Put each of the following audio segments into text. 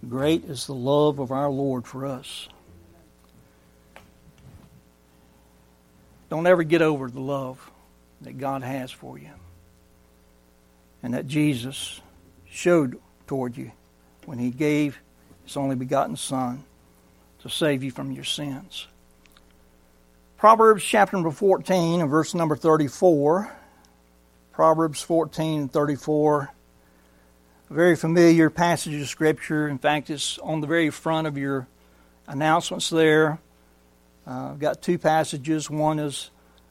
Great is the love of our Lord for us. Don't ever get over the love that God has for you and that Jesus showed toward you when He gave His only begotten Son to save you from your sins. Proverbs chapter number 14 and verse number 34. Proverbs 14 and 34. A very familiar passage of Scripture. In fact, it's on the very front of your announcements there. I've got two passages. One is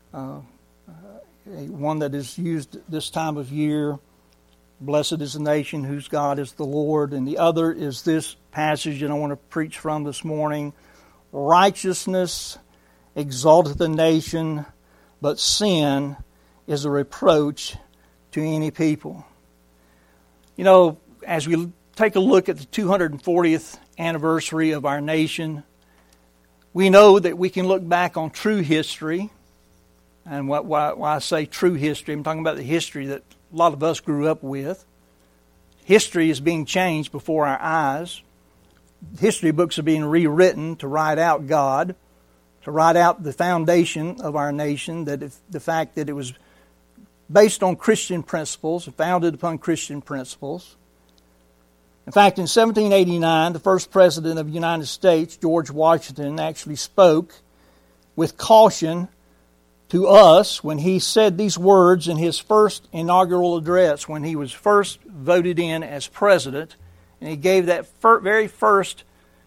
one that is used this time of year. Blessed is the nation whose God is the Lord. And the other is this passage that I want to preach from this morning. Righteousness exalteth the nation, but sin is a reproach to any people. You know, as we take a look at the 240th anniversary of our nation, we know that we can look back on true history. And why I say true history, I'm talking about the history that a lot of us grew up with. History is being changed before our eyes. History books are being rewritten to write out God, to write out the foundation of our nation, the fact that it was based on Christian principles, founded upon Christian principles. In fact, in 1789, the first president of the United States, George Washington, actually spoke with caution to us when he said these words in his first inaugural address, when he was first voted in as president, and he gave that very first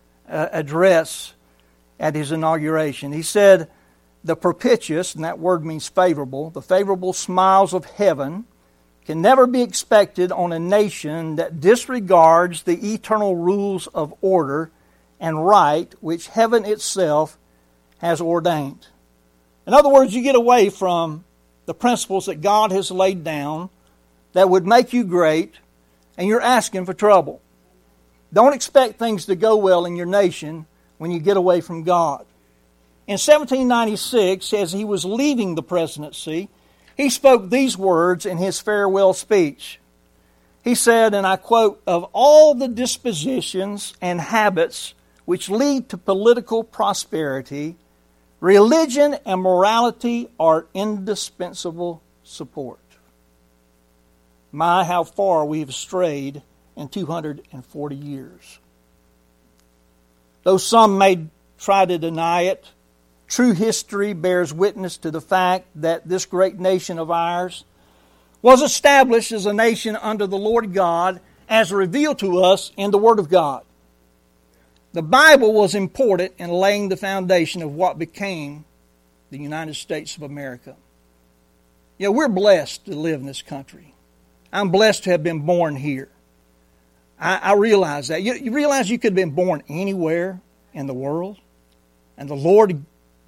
address at his inauguration. He said, "The propitious," and that word means favorable, the favorable smiles of heaven can never be expected on a nation that disregards the eternal rules of order and right which heaven itself has ordained. In other words, you get away from the principles that God has laid down that would make you great, and you're asking for trouble. Don't expect things to go well in your nation when you get away from God. In 1796, as he was leaving the presidency, he spoke these words in his farewell speech. He said, and I quote, "Of all the dispositions and habits which lead to political prosperity, religion and morality are indispensable support." My, how far we have strayed in 240 years. Though some may try to deny it, true history bears witness to the fact that this great nation of ours was established as a nation under the Lord God as revealed to us in the Word of God. The Bible was important in laying the foundation of what became the United States of America. You know, we're blessed to live in this country. I'm blessed to have been born here. I realize that. You realize you could have been born anywhere in the world, and the Lord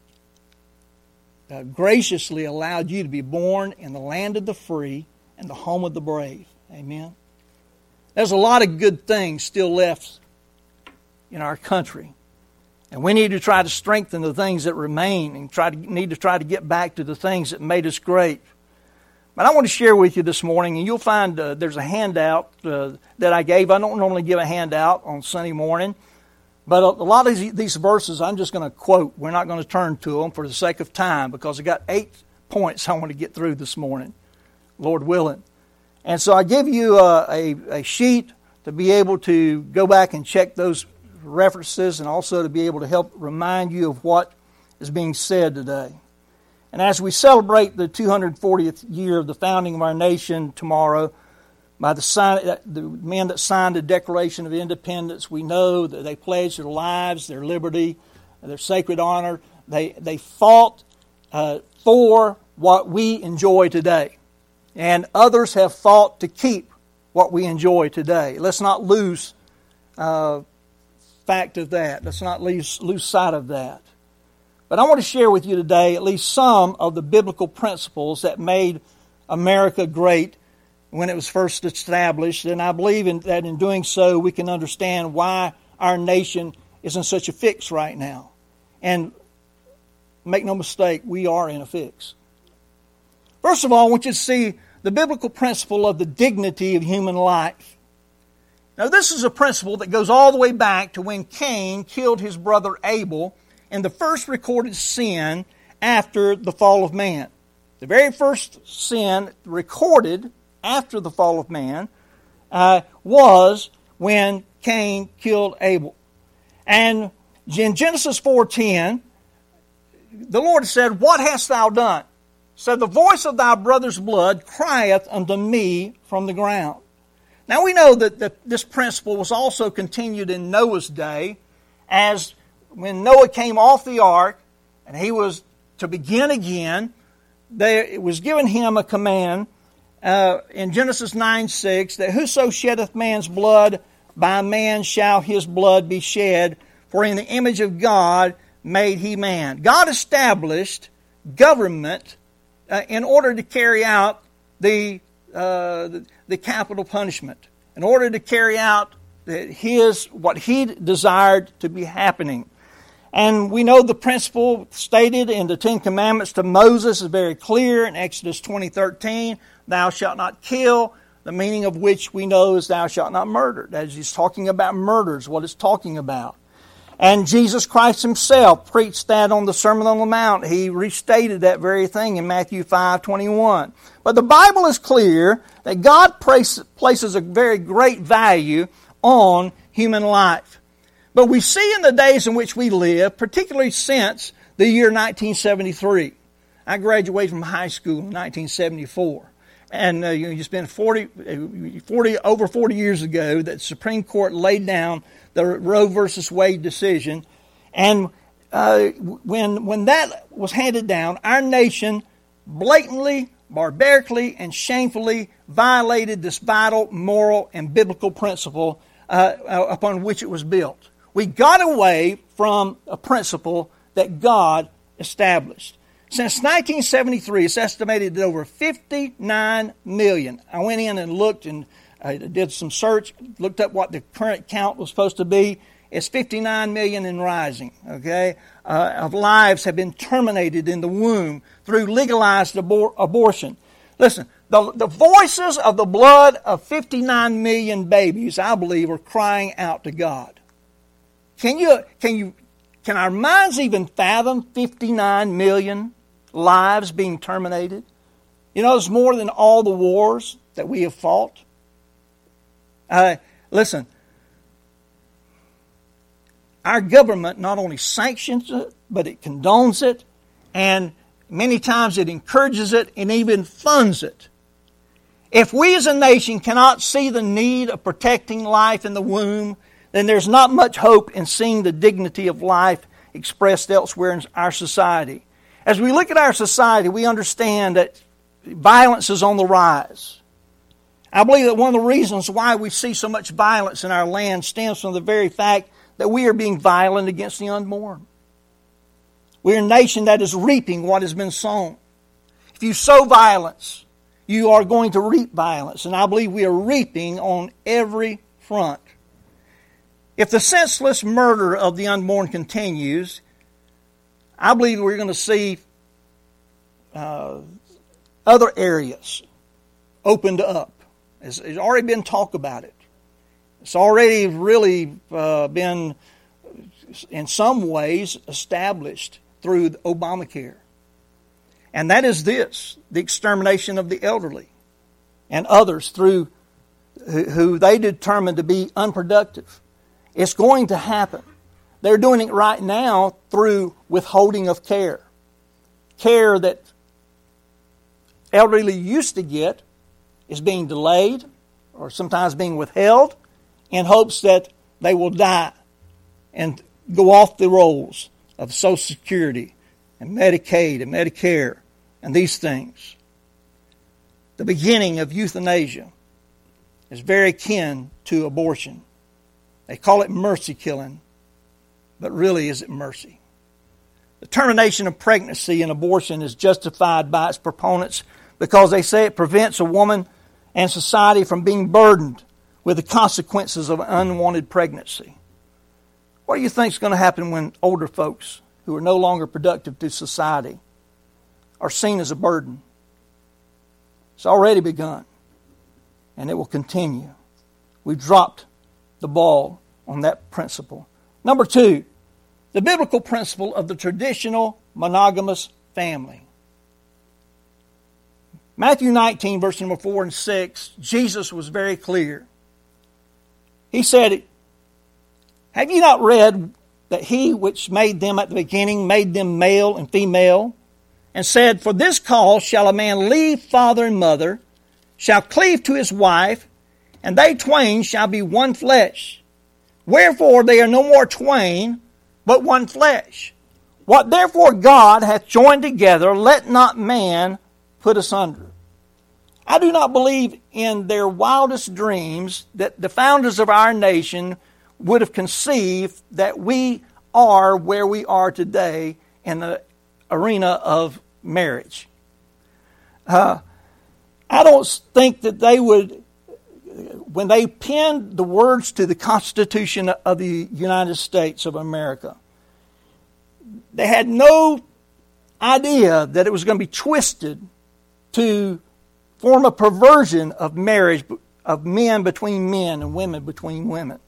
graciously allowed you to be born in the land of the free and the home of the brave. Amen. There's a lot of good things still left in our country, and we need to try to strengthen the things that remain and need to try to get back to the things that made us great. But I want to share with you this morning, and you'll find there's a handout that I gave. I don't normally give a handout on Sunday morning, but a lot of these verses I'm just going to quote. We're not going to turn to them for the sake of time, because I got 8 points I want to get through this morning, Lord willing. And so I give you a sheet to be able to go back and check those references, and also to be able to help remind you of what is being said today. And as we celebrate the 240th year of the founding of our nation tomorrow, by the men that signed the Declaration of Independence, we know that they pledged their lives, their liberty, their sacred honor. They fought for what we enjoy today. And others have fought to keep what we enjoy today. Let's not lose fact of that. Let's not lose sight of that. But I want to share with you today at least some of the biblical principles that made America great when it was first established. And I believe that in doing so, we can understand why our nation is in such a fix right now. And make no mistake, we are in a fix. First of all, I want you to see the biblical principle of the dignity of human life. Now, this is a principle that goes all the way back to when Cain killed his brother Abel in the first recorded sin after the fall of man. The very first sin recorded after the fall of man was when Cain killed Abel. And in Genesis 4:10, the Lord said, "What hast thou done?" Said, "The voice of thy brother's blood crieth unto me from the ground." Now we know that this principle was also continued in Noah's day, as when Noah came off the ark and he was to begin again, it was given him a command in Genesis 9:6 that whoso sheddeth man's blood, by man shall his blood be shed, for in the image of God made he man. God established government in order to carry out the capital punishment, in order to carry out what he desired to be happening. And we know the principle stated in the Ten Commandments to Moses is very clear in Exodus 20:13, "Thou shalt not kill," the meaning of which we know is "thou shalt not murder." As he's talking about murder is what it's talking about. And Jesus Christ himself preached that on the Sermon on the Mount. He restated that very thing in Matthew 5:21. But the Bible is clear that God places a very great value on human life. But we see in the days in which we live, particularly since the year 1973. I graduated from high school in 1974. And it's been over 40 years ago that the Supreme Court laid down the Roe versus Wade decision. And when that was handed down, our nation blatantly, barbarically, and shamefully violated this vital moral and biblical principle upon which it was built. We got away from a principle that God established. Since 1973, it's estimated that over 59 million. I went in and looked and did some search, looked up what the current count was supposed to be. It's 59 million and rising, okay, of lives have been terminated in the womb through legalized abortion. Listen, the voices of the blood of 59 million babies, I believe, are crying out to God. Can our minds even fathom 59 million lives being terminated? You know, it's more than all the wars that we have fought. Listen, our government not only sanctions it, but it condones it, and many times it encourages it and even funds it. If we as a nation cannot see the need of protecting life in the womb, then there's not much hope in seeing the dignity of life expressed elsewhere in our society. As we look at our society, we understand that violence is on the rise. I believe that one of the reasons why we see so much violence in our land stems from the very fact that we are being violent against the unborn. We're a nation that is reaping what has been sown. If you sow violence, you are going to reap violence. And I believe we are reaping on every front. If the senseless murder of the unborn continues, I believe we're going to see other areas opened up. There's already been talk about it. It's already really been, in some ways, established through Obamacare. And that is this, the extermination of the elderly and others through who they determine to be unproductive. It's going to happen. They're doing it right now through withholding of care. Care that elderly used to get is being delayed or sometimes being withheld in hopes that they will die and go off the rolls of Social Security and Medicaid and Medicare and these things. The beginning of euthanasia is very akin to abortion. They call it mercy killing, but really is it mercy? The termination of pregnancy and abortion is justified by its proponents because they say it prevents a woman and society from being burdened with the consequences of unwanted pregnancy. What do you think is going to happen when older folks who are no longer productive to society are seen as a burden? It's already begun, and it will continue. We've dropped the ball on that principle. Number two, the biblical principle of the traditional monogamous family. Matthew 19, verse number 4 and 6, Jesus was very clear. He said, have you not read that he which made them at the beginning made them male and female, and said, for this cause shall a man leave father and mother, shall cleave to his wife, and they twain shall be one flesh. Wherefore they are no more twain, but one flesh. What therefore God hath joined together, let not man put asunder. I do not believe in their wildest dreams that the founders of our nation would have conceived that we are where we are today in the arena of marriage. I don't think that they would, when they penned the words to the Constitution of the United States of America, they had no idea that it was going to be twisted to form a perversion of marriage of men between men and women between women.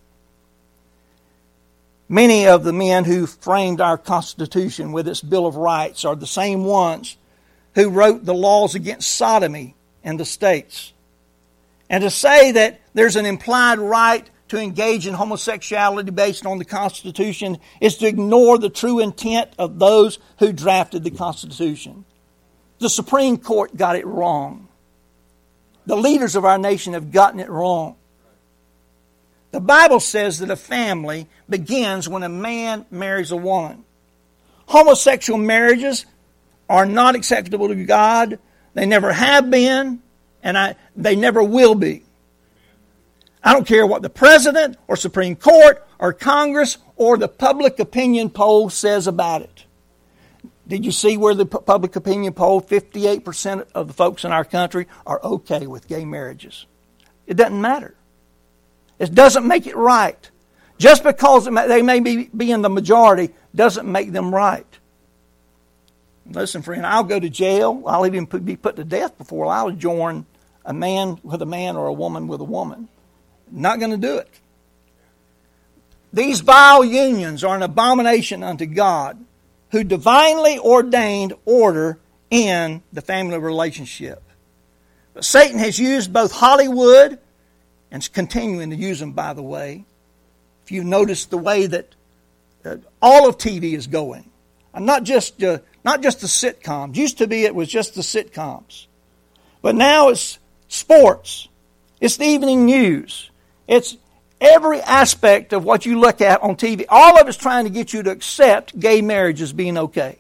Many of the men who framed our Constitution with its Bill of Rights are the same ones who wrote the laws against sodomy in the states. And to say that there's an implied right to engage in homosexuality based on the Constitution is to ignore the true intent of those who drafted the Constitution. The Supreme Court got it wrong. The leaders of our nation have gotten it wrong. The Bible says that a family begins when a man marries a woman. Homosexual marriages are not acceptable to God. They never have been, and they never will be. I don't care what the President or Supreme Court or Congress or the public opinion poll says about it. Did you see where the public opinion poll, 58% of the folks in our country are okay with gay marriages? It doesn't matter. It doesn't make it right. Just because they may be in the majority doesn't make them right. Listen, friend, I'll go to jail. I'll even be put to death before I'll join a man with a man or a woman with a woman. Not going to do it. These vile unions are an abomination unto God, who divinely ordained order in the family relationship. But Satan has used both Hollywood, and is continuing to use them, by the way. If you notice the way that all of TV is going, and not just the sitcoms. Used to be it was just the sitcoms, but now it's sports. It's the evening news. It's every aspect of what you look at on TV. All of it's trying to get you to accept gay marriage as being okay.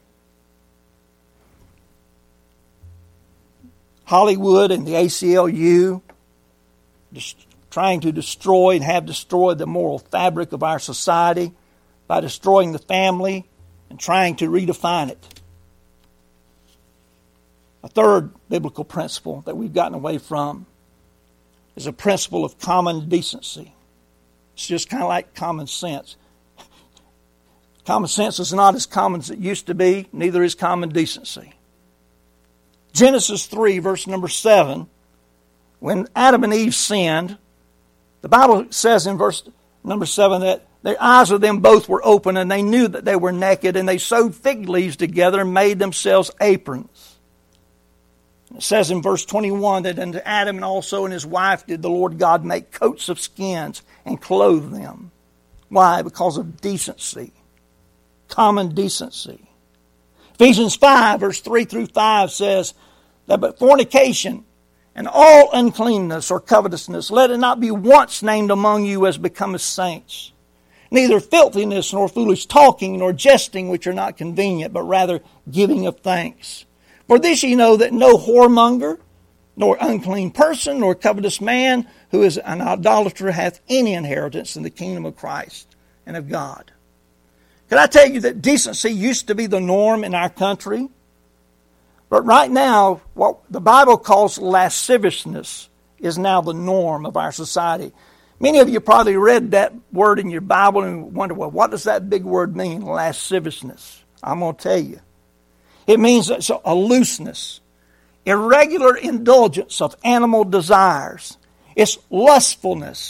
Hollywood and the ACLU trying to destroy and have destroyed the moral fabric of our society by destroying the family and trying to redefine it. A third biblical principle that we've gotten away from is a principle of common decency. It's just kind of like common sense. Common sense is not as common as it used to be, neither is common decency. Genesis 3, verse number 7, when Adam and Eve sinned, the Bible says in verse number 7 that the eyes of them both were open and they knew that they were naked, and they sewed fig leaves together and made themselves aprons. It says in verse 21 that unto Adam and also and his wife did the Lord God make coats of skins and clothe them. Why? Because of decency. Common decency. Ephesians 5, verse 3 through 5 says that but fornication and all uncleanness or covetousness, let it not be once named among you as becometh saints. Neither filthiness, nor foolish talking, nor jesting, which are not convenient, but rather giving of thanks. For this ye know that no whoremonger, nor unclean person, nor covetous man, who is an idolater, hath any inheritance in the kingdom of Christ and of God. Can I tell you that decency used to be the norm in our country? But right now, what the Bible calls lasciviousness is now the norm of our society. Many of you probably read that word in your Bible and wonder, well, what does that big word mean, lasciviousness? I'm going to tell you. It means it's a looseness, irregular indulgence of animal desires. It's lustfulness.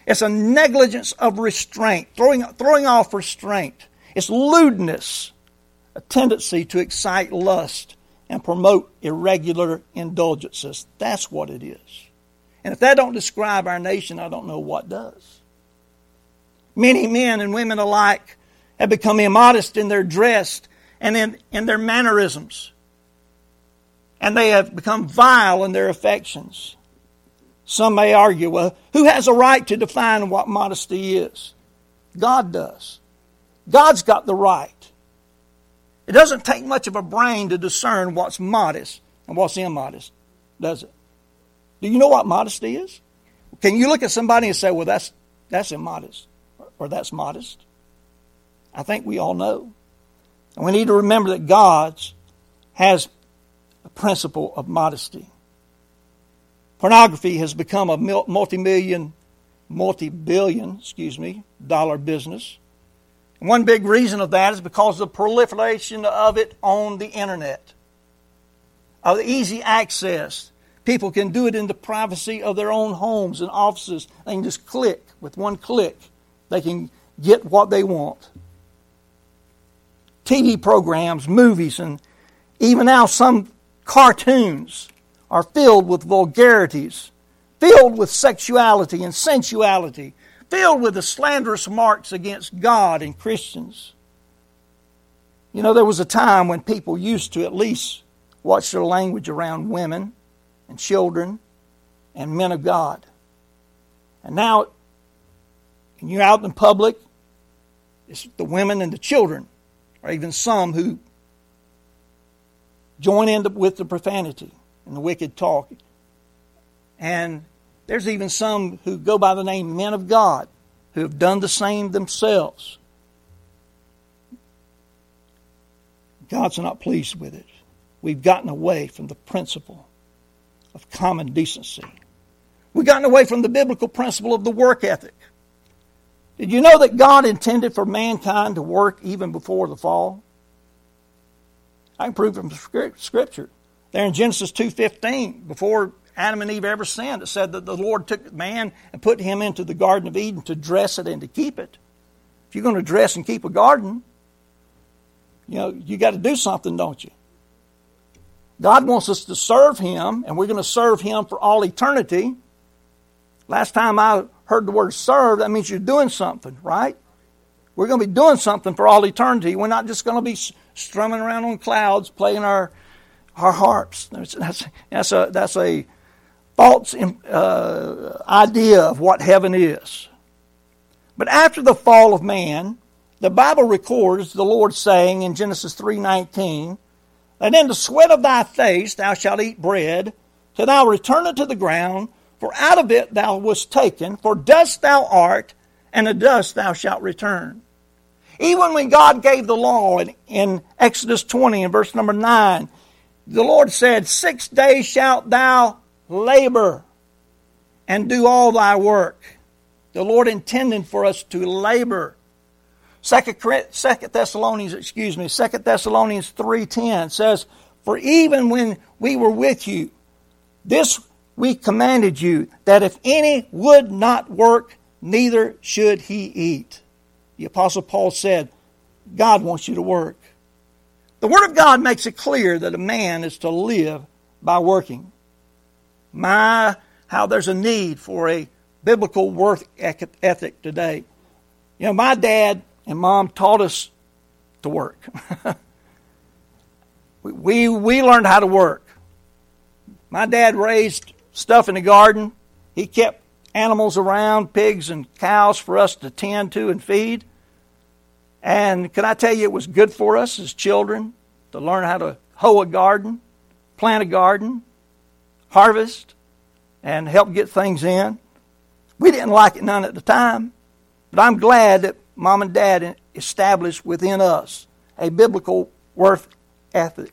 It's a negligence of restraint, throwing off restraint. It's lewdness, a tendency to excite lust and promote irregular indulgences. That's what it is. And if that don't describe our nation, I don't know what does. Many men and women alike have become immodest in their dress and in their mannerisms. And they have become vile in their affections. Some may argue, well, who has a right to define what modesty is? God does. God's got the right. It doesn't take much of a brain to discern what's modest and what's immodest, does it? Do you know what modesty is? Can you look at somebody and say, well, that's immodest, or that's modest? I think we all know. And we need to remember that God has a principle of modesty. Pornography has become a multi-billion dollar business. And one big reason of that is because of the proliferation of it on the internet, of the easy access. People can do it in the privacy of their own homes and offices. They can just click. With one click, they can get what they want. TV programs, movies, and even now some cartoons are filled with vulgarities, filled with sexuality and sensuality, filled with the slanderous marks against God and Christians. You know, there was a time when people used to at least watch their language around women and children and men of God. And now, when you're out in public, it's the women and the children, or even some who join in with the profanity and the wicked talk. And there's even some who go by the name men of God who have done the same themselves. God's not pleased with it. We've gotten away from the principle of common decency. We've gotten away from the biblical principle of the work ethic. Did you know that God intended for mankind to work even before the fall? I can prove from Scripture. There in Genesis 2:15, before Adam and Eve ever sinned, it said that the Lord took man and put him into the Garden of Eden to dress it and to keep it. If you're going to dress and keep a garden, you know, you got to do something, don't you? God wants us to serve Him, and we're going to serve Him for all eternity. Last time I heard the word serve, that means you're doing something, right? We're going to be doing something for all eternity. We're not just going to be strumming around on clouds, playing our harps. That's a false idea of what heaven is. But after the fall of man, the Bible records the Lord saying in Genesis 3:19, that in the sweat of thy face thou shalt eat bread, till thou return unto the ground, for out of it thou wast taken, for dust thou art, and to dust thou shalt return. Even when God gave the law in Exodus 20 and verse number 9, the Lord said, 6 days shalt thou labor and do all thy work. The Lord intended for us to labor. 2 Thessalonians 3:10 says, for even when we were with you, this we commanded you, that if any would not work, neither should he eat. The Apostle Paul said, God wants you to work. The Word of God makes it clear that a man is to live by working. How there's a need for a biblical work ethic today. You know, my dad and mom taught us to work. we learned how to work. My dad raised stuff in the garden. He kept animals around, pigs and cows for us to tend to and feed. And can I tell you, it was good for us as children to learn how to hoe a garden, plant a garden, harvest, and help get things in. We didn't like it none at the time, but I'm glad that Mom and Dad established within us a biblical work ethic.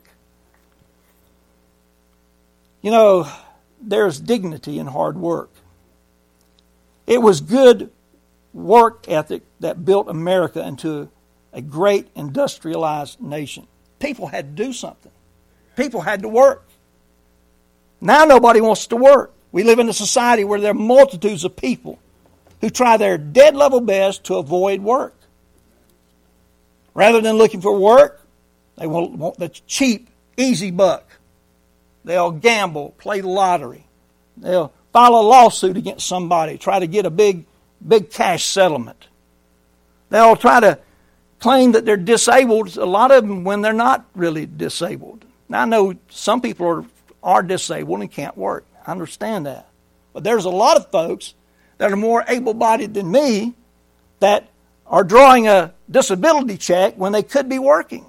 You know, there's dignity in hard work. It was good work ethic that built America into a great industrialized nation. People had to do something. People had to work. Now nobody wants to work. We live in a society where there are multitudes of people who try their dead level best to avoid work. Rather than looking for work, they want the cheap, easy buck. They'll gamble, play the lottery. They'll file a lawsuit against somebody, try to get a big cash settlement. They'll try to claim that they're disabled, a lot of them, when they're not really disabled. Now, I know some people are disabled and can't work. I understand that. But there's a lot of folks that are more able-bodied than me that are drawing a disability check when they could be working.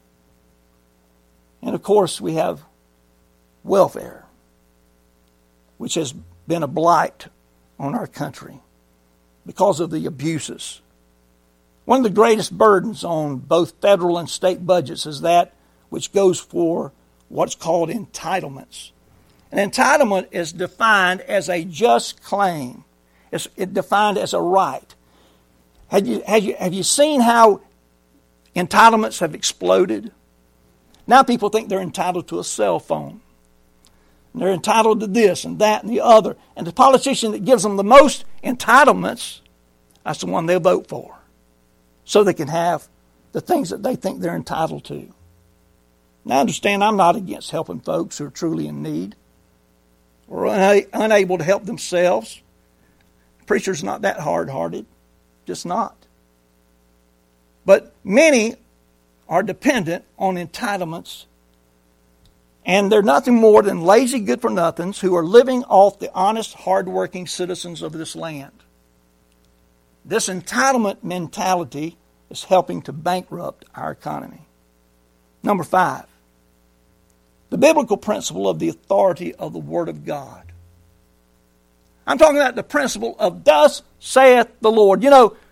And, of course, we have welfare, which has been a blight on our country because of the abuses. One of the greatest burdens on both federal and state budgets is that which goes for what's called entitlements. An entitlement is defined as a just claim. It's defined as a right. Have you seen how entitlements have exploded? Now people think they're entitled to a cell phone. And they're entitled to this and that and the other. And the politician that gives them the most entitlements, that's the one they'll vote for. So they can have the things that they think they're entitled to. Now understand, I'm not against helping folks who are truly in need or unable to help themselves. Preacher's not that hard-hearted. Just not. But many are dependent on entitlements, and they're nothing more than lazy good-for-nothings who are living off the honest, hard-working citizens of this land. This entitlement mentality is helping to bankrupt our economy. Number 5, the biblical principle of the authority of the Word of God. I'm talking about the principle of thus saith the Lord. You know,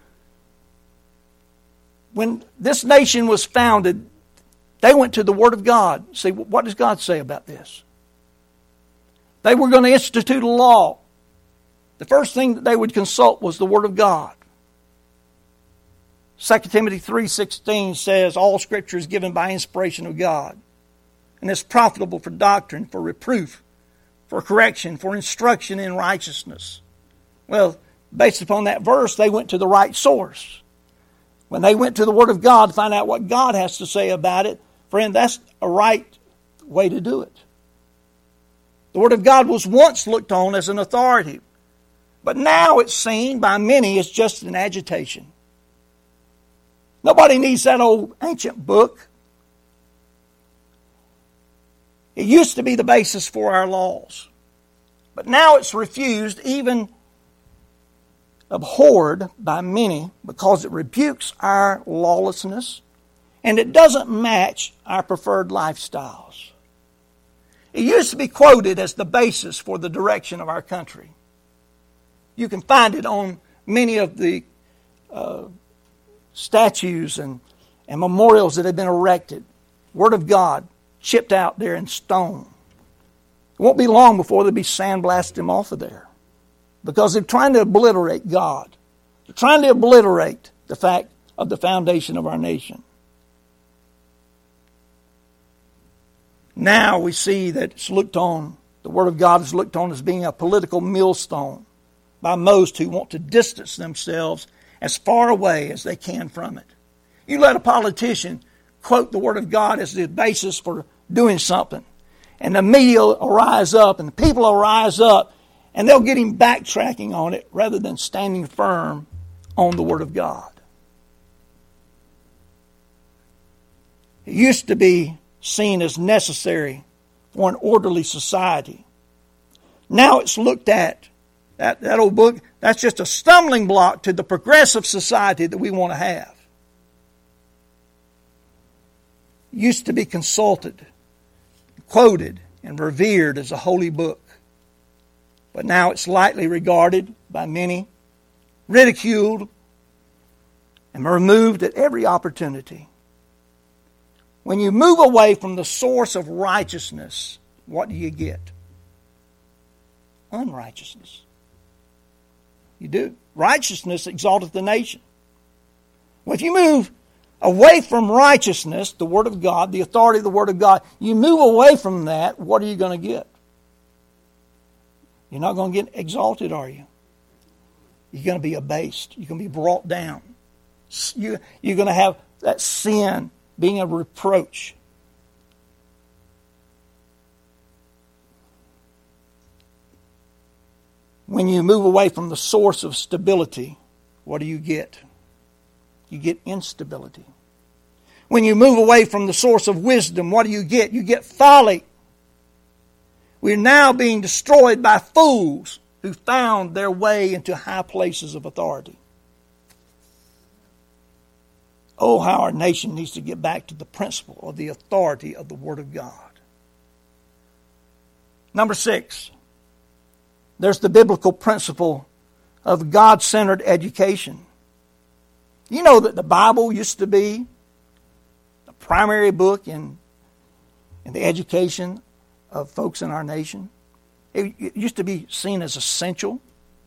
when this nation was founded, they went to the Word of God. See, what does God say about this? They were going to institute a law. The first thing that they would consult was the Word of God. 2 Timothy 3:16 says, all Scripture is given by inspiration of God, and is profitable for doctrine, for reproof, for correction, for instruction in righteousness. Well, based upon that verse, they went to the right source. When they went to the Word of God to find out what God has to say about it, friend, that's a right way to do it. The Word of God was once looked on as an authority, but now it's seen by many as just an agitation. Nobody needs that old ancient book. It used to be the basis for our laws, but now it's refused, even abhorred by many, because it rebukes our lawlessness and it doesn't match our preferred lifestyles. It used to be quoted as the basis for the direction of our country. You can find it on many of the statues and memorials that have been erected. Word of God chipped out there in stone. It won't be long before they'll be sandblasted them off of there, because they're trying to obliterate God. They're trying to obliterate the fact of the foundation of our nation. Now we see that it's looked on, the Word of God is looked on as being a political millstone by most who want to distance themselves as far away as they can from it. You let a politician quote the Word of God as the basis for doing something, and the media will rise up and the people will rise up, and they'll get him backtracking on it rather than standing firm on the Word of God. It used to be seen as necessary for an orderly society. Now it's looked at, that old book, that's just a stumbling block to the progressive society that we want to have. It used to be consulted, quoted, and revered as a holy book. But now it's lightly regarded by many, ridiculed, and removed at every opportunity. When you move away from the source of righteousness, what do you get? Unrighteousness. You do. Righteousness exalteth the nation. Well, if you move away from righteousness, the Word of God, the authority of the Word of God, you move away from that, what are you going to get? You're not going to get exalted, are you? You're going to be abased. You're going to be brought down. You're going to have that sin being a reproach. When you move away from the source of stability, what do you get? You get instability. When you move away from the source of wisdom, what do you get? You get folly. We're now being destroyed by fools who found their way into high places of authority. Oh, how our nation needs to get back to the principle of the authority of the Word of God. Number 6, there's the biblical principle of God-centered education. You know that the Bible used to be the primary book in the education of folks in our nation. It used to be seen as essential.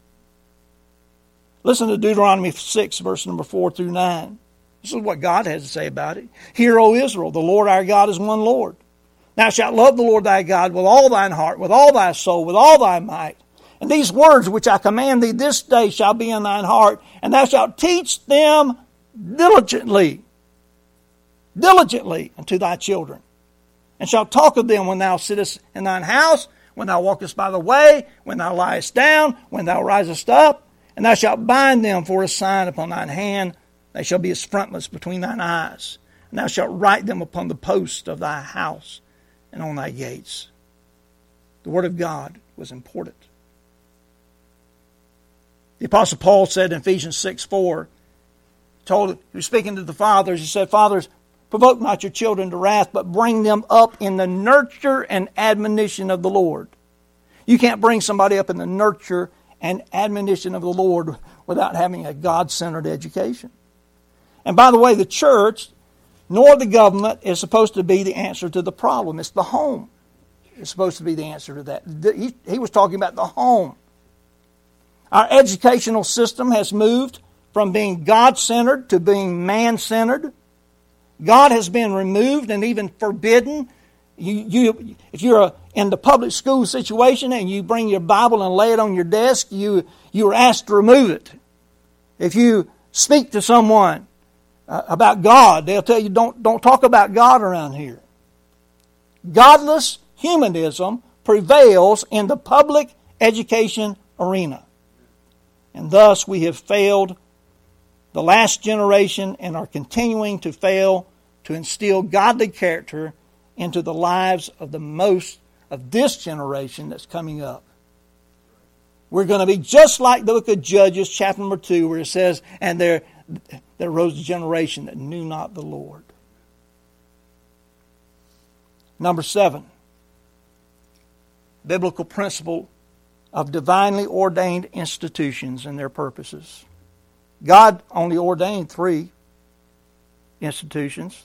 Listen to Deuteronomy 6, verse number 4 through 9. This is what God has to say about it. Hear, O Israel, the Lord our God is one Lord. Thou shalt love the Lord thy God with all thine heart, with all thy soul, with all thy might. And these words which I command thee this day shall be in thine heart, and thou shalt teach them diligently unto thy children. And shalt talk of them when thou sittest in thine house, when thou walkest by the way, when thou liest down, when thou risest up. And thou shalt bind them for a sign upon thine hand. They shall be as frontlets between thine eyes. And thou shalt write them upon the posts of thy house and on thy gates. The Word of God was important. The Apostle Paul said in Ephesians 6:4, he was speaking to the fathers, he said, Fathers, provoke not your children to wrath, but bring them up in the nurture and admonition of the Lord. You can't bring somebody up in the nurture and admonition of the Lord without having a God-centered education. And by the way, the church, nor the government, is supposed to be the answer to the problem. It's the home. It's supposed to be the answer to that. He was talking about the home. Our educational system has moved from being God-centered to being man-centered. God has been removed and even forbidden. If you're in the public school situation and you bring your Bible and lay it on your desk, you are asked to remove it. If you speak to someone about God, they'll tell you don't talk about God around here. Godless humanism prevails in the public education arena. And thus we have failed the last generation and are continuing to fail to instill godly character into the lives of the most of this generation that's coming up. We're going to be just like the book of Judges, chapter number 2, where it says, and there arose a generation that knew not the Lord. Number 7, biblical principle of divinely ordained institutions and their purposes. God only ordained 3 institutions.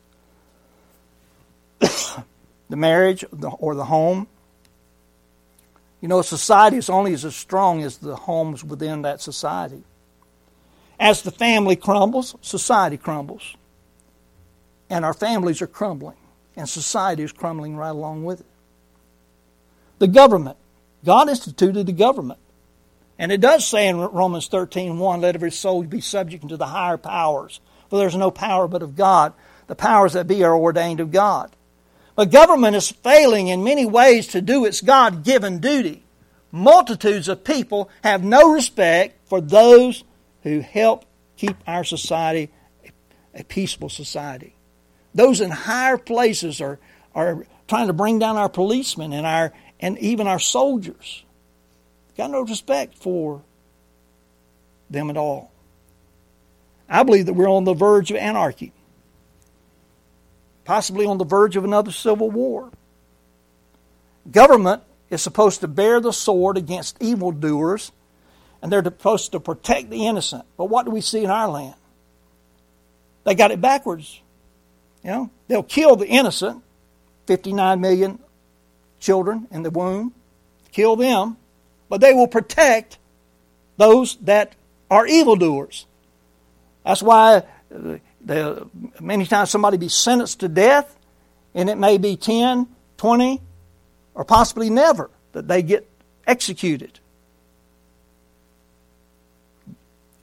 The marriage or the home. You know, society is only as strong as the homes within that society. As the family crumbles, society crumbles. And our families are crumbling. And society is crumbling right along with it. The government. God instituted the government. And it does say in Romans 13:1, let every soul be subject unto the higher powers. For there's no power but of God. The powers that be are ordained of God. But government is failing in many ways to do its God-given duty. Multitudes of people have no respect for those who help keep our society a peaceful society. Those in higher places are trying to bring down our policemen and even our soldiers. Got no respect for them at all. I believe that we're on the verge of anarchy. Possibly on the verge of another civil war. Government is supposed to bear the sword against evildoers, and they're supposed to protect the innocent. But what do we see in our land? They got it backwards. You know, they'll kill the innocent, 59 million children in the womb, kill them, but they will protect those that are evildoers. That's why many times somebody be sentenced to death, and it may be 10, 20, or possibly never that they get executed.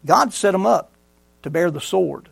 God set them up to bear the sword.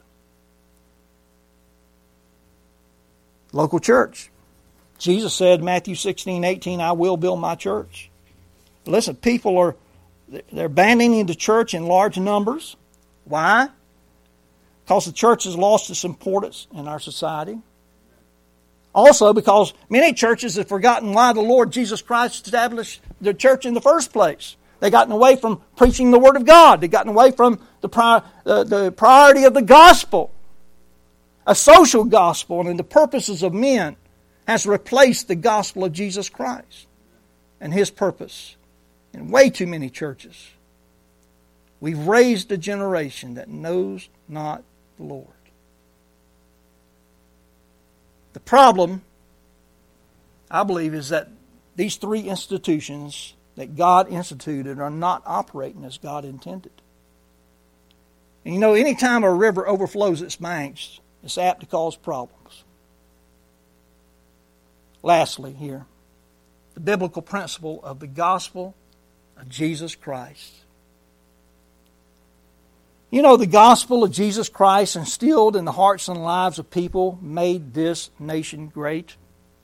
Local church. Jesus said, Matthew 16:18, I will build my church. Listen, people they're abandoning the church in large numbers. Why? Because the church has lost its importance in our society. Also because many churches have forgotten why the Lord Jesus Christ established the church in the first place. They've gotten away from preaching the Word of God. They've gotten away from the priority of the gospel. A social gospel and the purposes of men has replaced the gospel of Jesus Christ and His purpose in way too many churches. We've raised a generation that knows not the Lord. The problem, I believe, is that these three institutions that God instituted are not operating as God intended. And you know, anytime a river overflows its banks, it's apt to cause problems. Lastly here, the biblical principle of the gospel of Jesus Christ. You know, the gospel of Jesus Christ instilled in the hearts and lives of people made this nation great.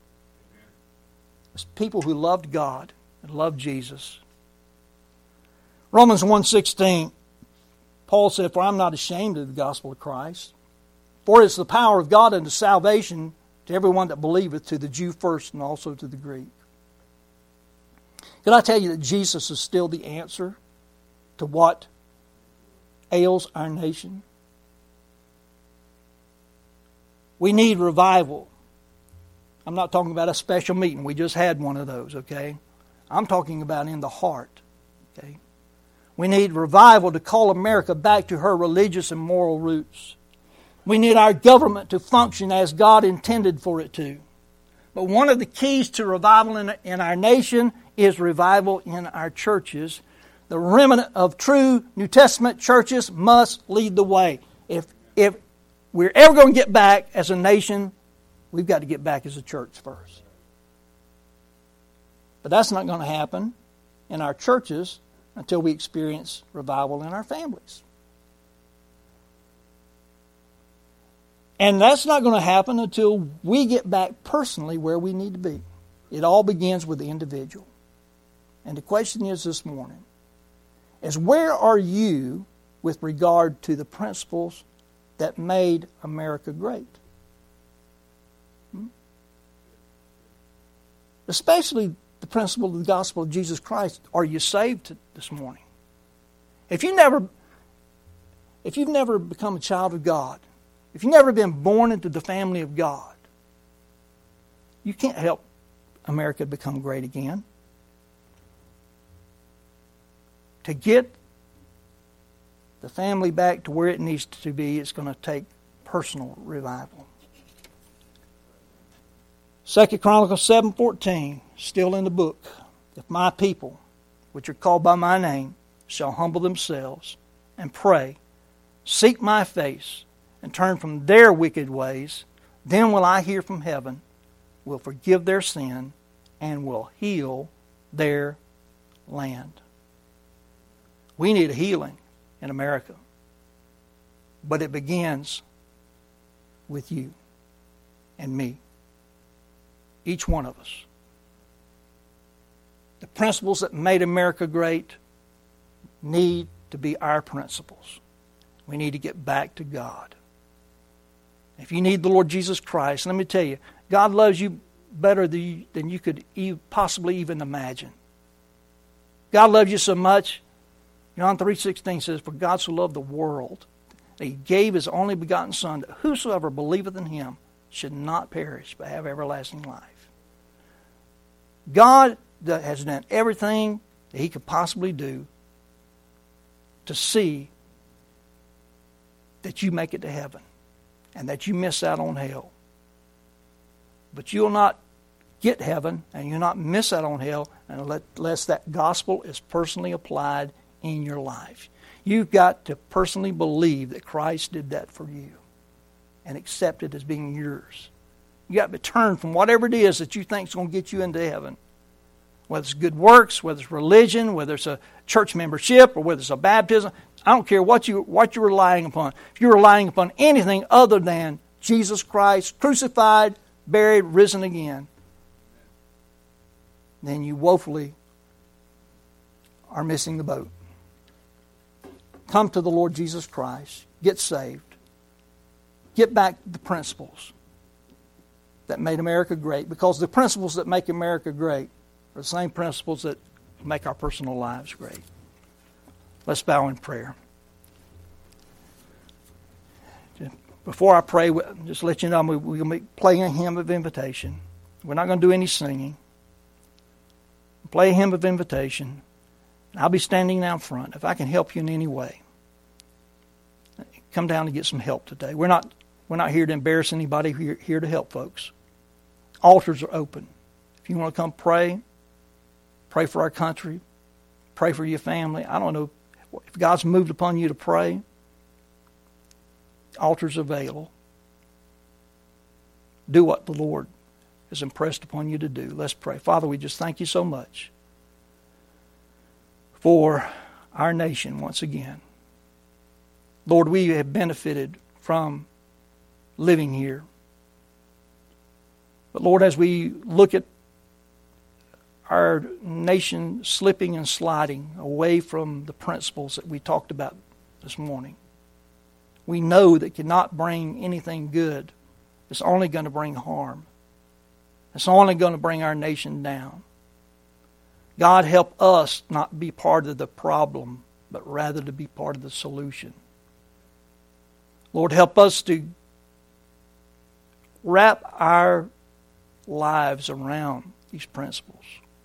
It's people who loved God and loved Jesus. Romans 1:16, Paul said, For I'm not ashamed of the gospel of Christ, for it's the power of God unto salvation to everyone that believeth, to the Jew first and also to the Greek. Can I tell you that Jesus is still the answer to what ails our nation? We need revival. I'm not talking about a special meeting. We just had one of those, okay? I'm talking about in the heart, okay? We need revival to call America back to her religious and moral roots. We need our government to function as God intended for it to. But one of the keys to revival in our nation is revival in our churches. The remnant of true New Testament churches must lead the way. If we're ever going to get back as a nation, we've got to get back as a church first. But that's not going to happen in our churches until we experience revival in our families. And that's not going to happen until we get back personally where we need to be. It all begins with the individual. And the question is this morning, is where are you with regard to the principles that made America great? Especially the principle of the gospel of Jesus Christ. Are you saved this morning? If you've never become a child of God, if you've never been born into the family of God, you can't help America become great again. To get the family back to where it needs to be, it's going to take personal revival. 2 Chronicles 7:14, still in the book. If my people, which are called by my name, shall humble themselves and pray, seek my face, and turn from their wicked ways, then will I hear from heaven, will forgive their sin, and will heal their land. We need a healing in America. But it begins with you and me. Each one of us. The principles that made America great need to be our principles. We need to get back to God. If you need the Lord Jesus Christ, let me tell you, God loves you better than you could possibly even imagine. God loves you so much. John 3:16 says, For God so loved the world that He gave His only begotten Son, that whosoever believeth in Him should not perish, but have everlasting life. God has done everything that He could possibly do to see that you make it to heaven and that you miss out on hell. But you'll not get heaven and you'll not miss out on hell unless that gospel is personally applied in your life. You've got to personally believe that Christ did that for you and accept it as being yours. You got to turn from whatever it is that you think is going to get you into heaven. Whether it's good works, whether it's religion, whether it's a church membership, or whether it's a baptism, I don't care what you're relying upon. If you're relying upon anything other than Jesus Christ, crucified, buried, risen again, then you woefully are missing the boat. Come to the Lord Jesus Christ. Get saved. Get back the principles that made America great, because the principles that make America great are the same principles that make our personal lives great. Let's bow in prayer. Before I pray, just let you know, we're going to be playing a hymn of invitation. We're not going to do any singing. Play a hymn of invitation. I'll be standing down front. If I can help you in any way, come down and get some help today. We're not here to embarrass anybody. We're here to help folks. Altars are open. If you want to come pray for our country, pray for your family. I don't know if God's moved upon you to pray. Altars available. Do what the Lord has impressed upon you to do. Let's pray. Father, we just thank you so much for our nation once again. Lord, we have benefited from living here. But Lord, as we look at our nation slipping and sliding away from the principles that we talked about this morning, we know that cannot bring anything good. It's only going to bring harm. It's only going to bring our nation down. God, help us not be part of the problem, but rather to be part of the solution. Lord, help us to wrap our lives around these principles.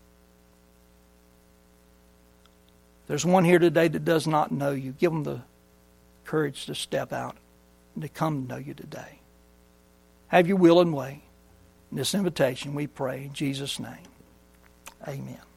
There's one here today that does not know you. Give them the courage to step out and to come to know you today. Have your will and way. In this invitation we pray in Jesus' name. Amen.